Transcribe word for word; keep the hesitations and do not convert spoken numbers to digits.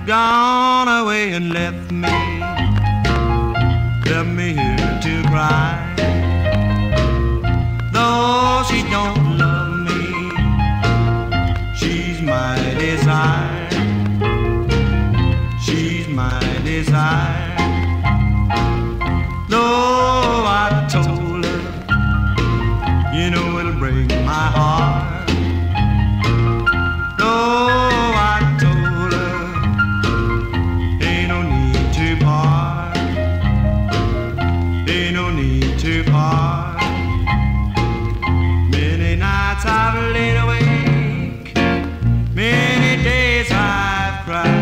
gone away and left me, left me here to cry. Though she don't love me, she's my desire, she's my desire. Though I told her, you know it'll break my heart. Though I told her, ain't no need to part, ain't no need to part. Many nights I've laid awake, many days I've cried.